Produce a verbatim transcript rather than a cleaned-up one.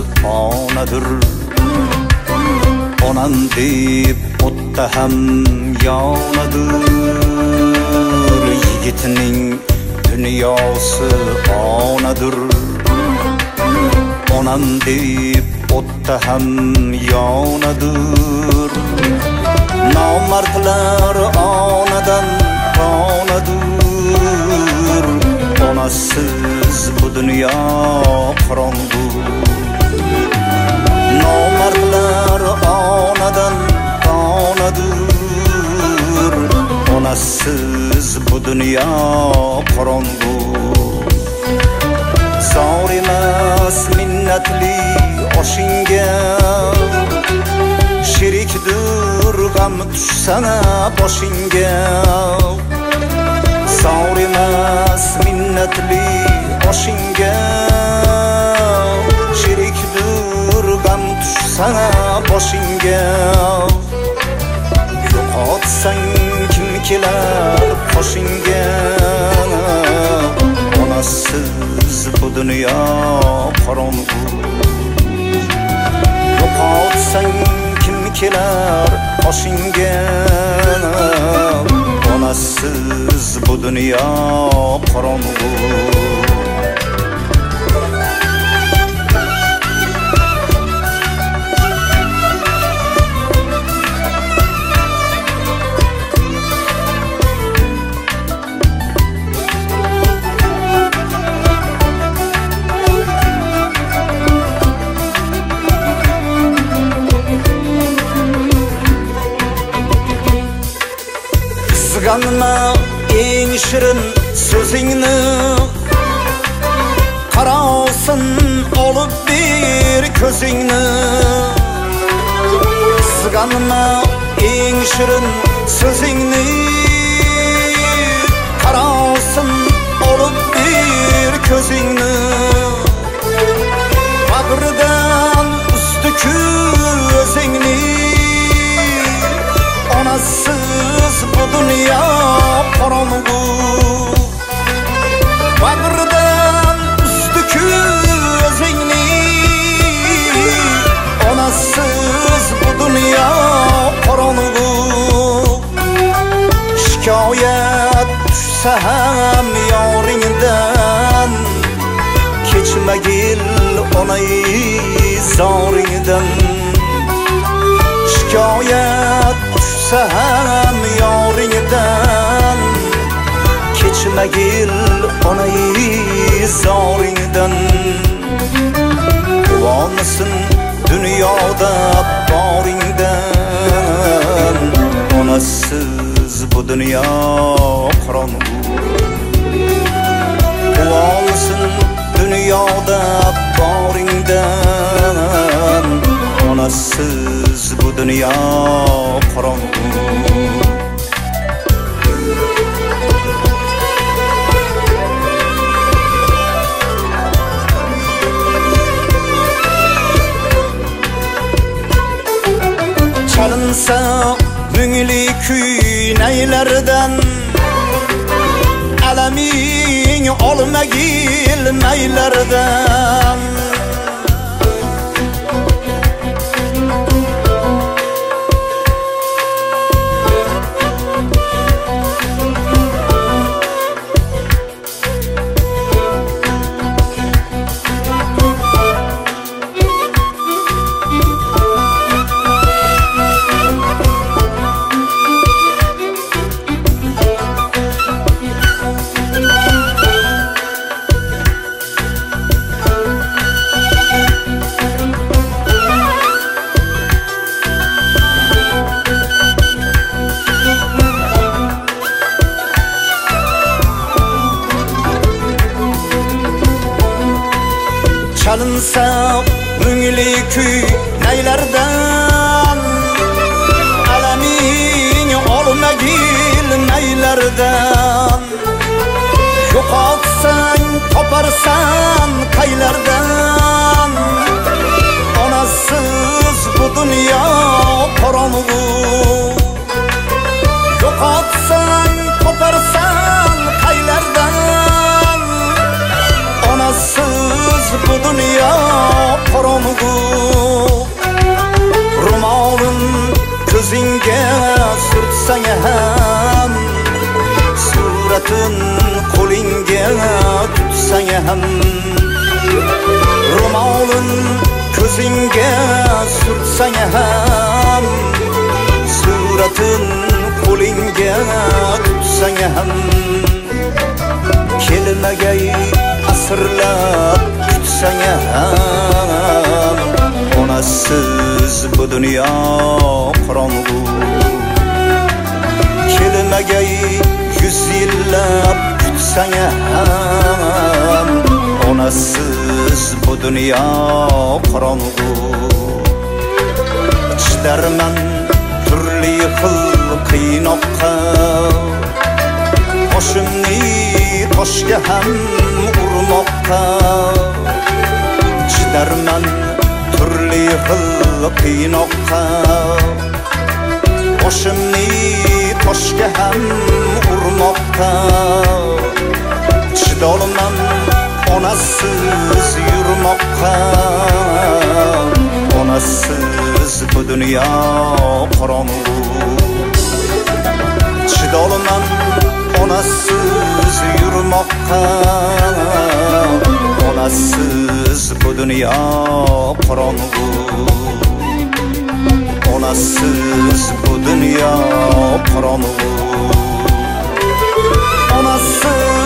onadır. Onam deb o'tda ham yonadir. Yigitning dunyosi onadir. Onam deb o'tda ham yonadir. Nomardlar onadan onadir. Onasiz bu dunyo qorong'u. Nomardlar onadan onadir. Onasiz bu dunyo qorong'u. Zor emas minnatli oshingga, sherikdir g'am tushsana boshingga. Zor emas minnatli oshingga, sherikdir g'am tushsana boshingga. Yo'qotsang kim kelar qoshingga? Onasiz bu dunyo qorong'u. Yo'qotsang kim kelar qoshingga? Onasiz bu dunyo qorong'u. Qizg'anma eng shirin so'zingni, qarosin olib ber ko'zingni. Qizg'anma eng shirin so'zingni, qarosin olib ber ko'zingni. Qabrdan usti ko'zingni, onasiz bu dunyo qorong'u. Qabrdan usti ko'zingni, onasiz bu dunyo qorong'u. Shikoyat tushsa ham yoringdan, kechmagil onay zoringdan. Shikoyat tushsa ham yoringdan, kechmagil onay zoringdan. Quvonsin dunyoda boringdan, onasiz bu dunyo qorong'u. Quvonsin dunyoda boringdan, onasiz bu dunyo qorong'u. Chalinsa mungli kuy naylardan, alaming olmagil maylardan. Chalinsa mungli kuy naylardan, alaming olmagil naylardan. Yo'qotsang toparsan qaylardan, onasiz bu dunyo qorong'u. Yo'qotsang toparsan qaylardan, onasiz bu dunyo qorong'u. qorong'u. Ro'moling ko'zingga surtsang ham, suratin qo'lingga tutsang ham, ro'moling ko'zingga surtsang ham, suratin qo'lingga tutsang ham, kelmagay asrlab kutsang ham, onasiz bu dunyo qorong'u. Kelmagay yüz yillab kutsang ham, onasiz bu dunyo qorong'u. Chidarman turli xil qiynoqqa, boshimni toshga ham urmoqqa. Chidarman turli xil qiynoqqa, boshimni toshga ham urmoqqa. Chidolman onasiz yurmoqqa, onasiz bu dunyo qorong'u. Chidolman onasiz yurmoqqa, onasiz bu dunyo qorong'u. Onasiz bu dunyo qorong'u. Onasiz